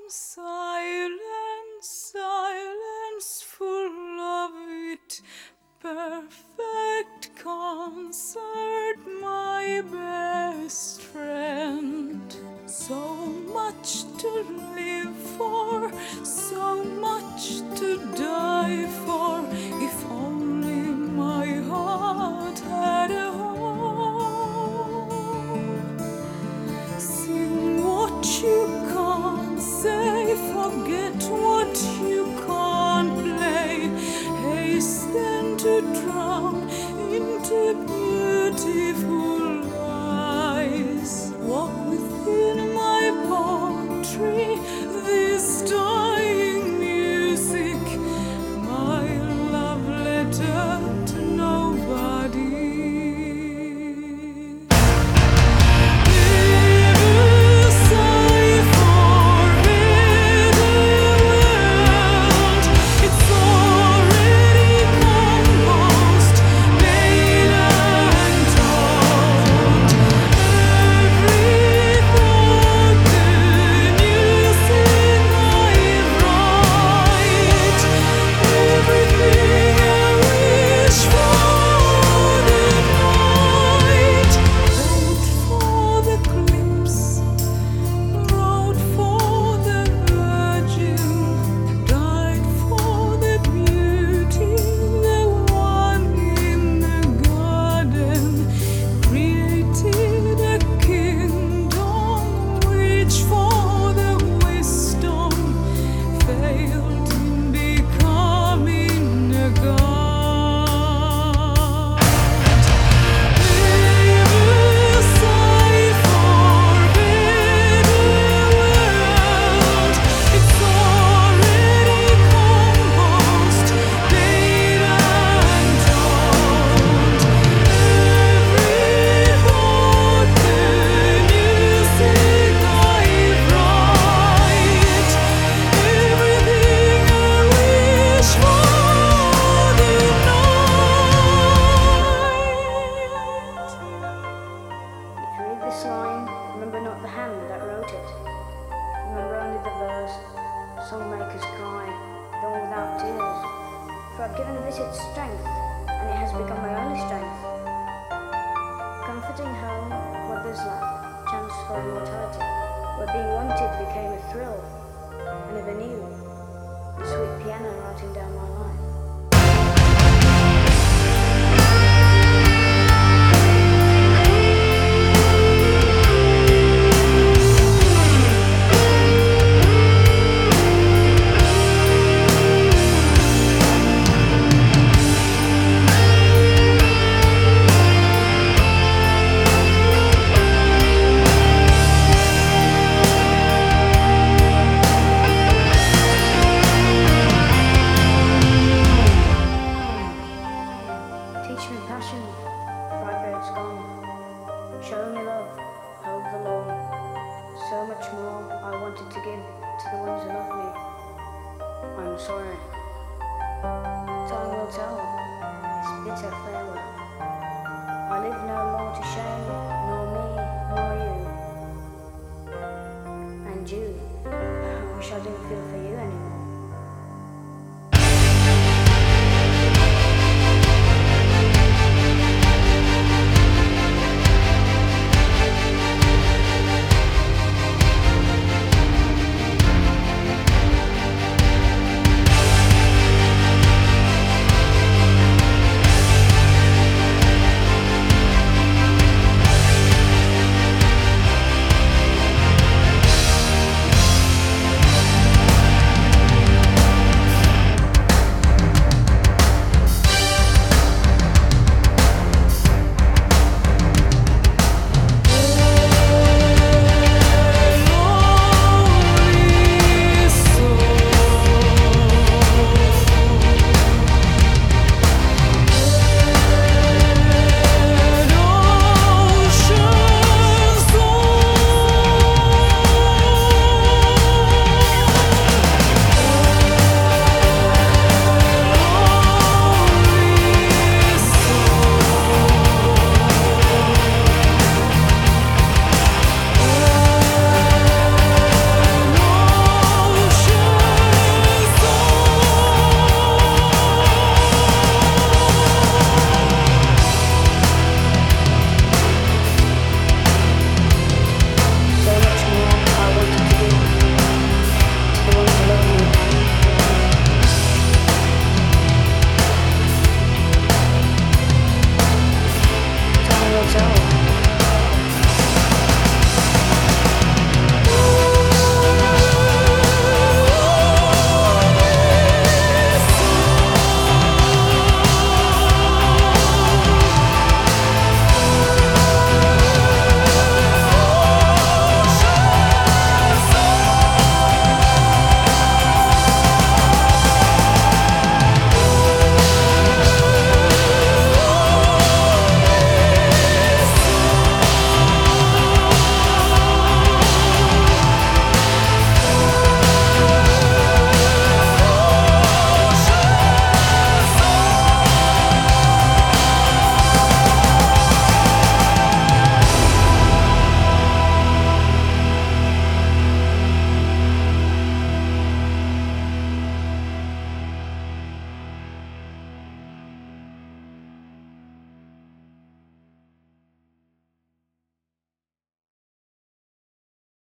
Silence, silence full of it, perfect concert, my best friend. So much to live for, so much to die for, if only my heart had a home. Sing what you can't say, forget what you can't play, hasten to drown into beautiful lies. Walk within my poetry, this dying music, my love letter to nobody. This line, remember not the hand that wrote it. Remember only the verse, songmakers cry, though without tears. For I've given this its strength, and it has become my only strength. Comforting home what there's left, chance for immortality, where being wanted became a thrill, and ever new, the sweet piano writing down my life. Teach me passion, for I fear it's gone. Show me love, hold the lawn. So much more I wanted to give to the ones who love me. I'm sorry. Time will tell this bitter farewell. I live no more to shame, nor me, nor you. And you, I wish I didn't feel for you anymore.